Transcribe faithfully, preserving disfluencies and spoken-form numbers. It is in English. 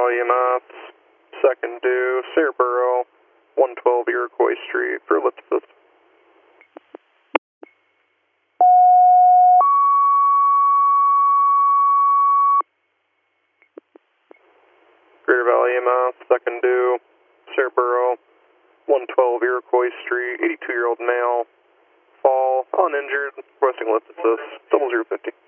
Valley E M S, second due, Cerebro, one twelve Iroquois Street for ellipsis. Greater Valley E M S, second due, Cerebro, one twelve Iroquois Street, eighty-two-year-old male, fall, uninjured, requesting ellipsis, double zero fifty.